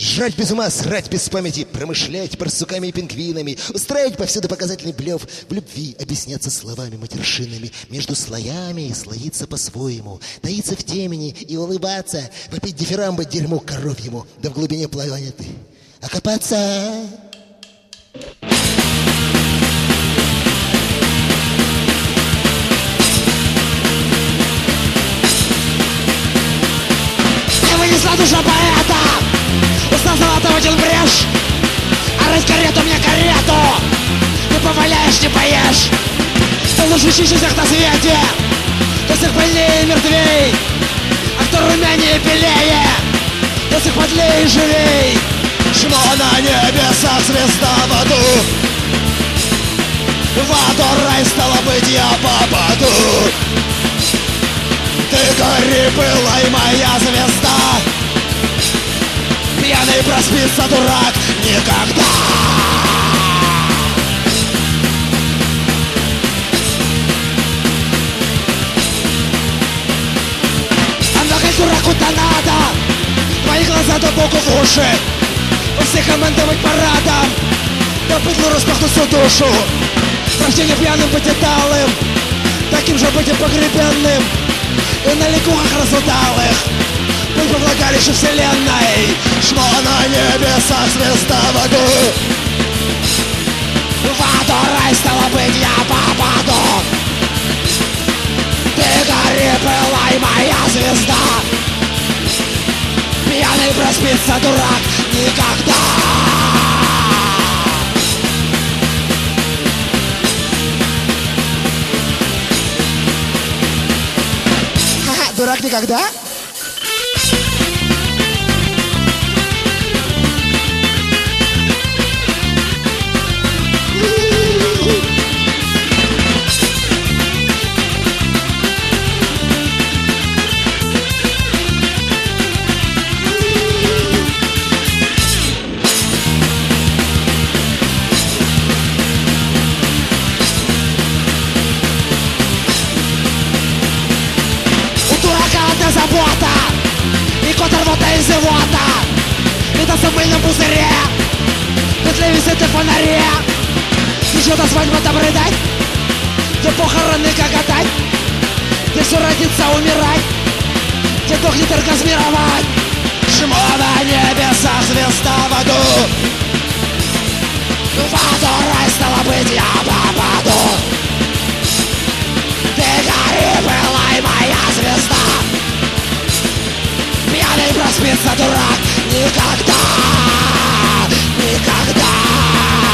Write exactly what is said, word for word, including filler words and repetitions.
Жрать без ума, срать без памяти, промышлять барсуками и пингвинами, устраивать повсюду показательный блев, в любви объясняться словами матершинными, между слоями и слоиться по-своему, таиться в темени и улыбаться, попить дифирамбы дерьму коровьему, да в глубине планеты окопаться. И вынесла душа поэта, уста золотого брешь, а рыть карету мне карету, не поваляешь, не поешь. Ты лучше чище всех на свете, кто всех больнее и мертвей, а кто румянее и белее, кто всех подлее и живей. Чмо на небесах, звезда в аду, в аду рай, стало быть, я попаду. Ты гори, пылай, моя звезда, пьяный проспится дурак никогда. Отдохнуть дураку-то надо, твои глаза до боку в уши, у всех командовать парадом, да быдлу распахнуть всю душу. Рождение пьяным быть и талым, таким же быть и погребенным, и на ликухах разудалых быть во влагалище вселенной. Чмо на небесах, звезда в аду, в аду рай, стало быть, я попаду. Ты гори, пылай, моя звезда, пьяный проспится дурак никогда. Ха-ха, дурак никогда? Забота и кот рвота из живота, и танцы в мыльном пузыре, петли висят и фонаре. Еще-то свадьба-то брыдать, где похороны гоготать, где все родится умирать, где дохнет оргазмировать. чмо на небесах,